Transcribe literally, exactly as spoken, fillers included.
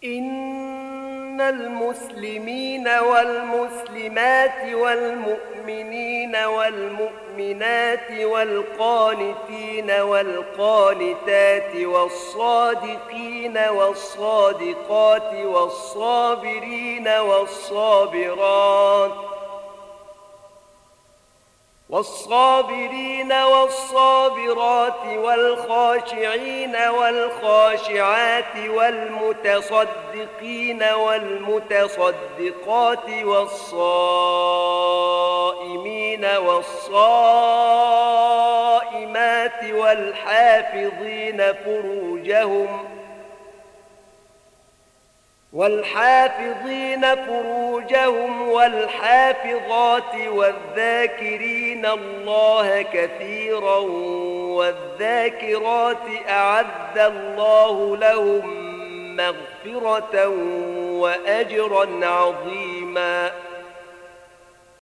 إن المسلمين والمسلمات والمؤمنين والمؤمنات والقانتين والقانتات والصادقين والصادقات والصابرين والصابرات والصابرين والصابرات والخاشعين والخاشعات والمتصدقين والمتصدقات والصائمين والصائمات والحافظين فروجهم والحافظين فروجهم والحافظات والذاكرين الله كثيرا والذاكرات أعد الله لهم مغفرة وأجرا عظيما.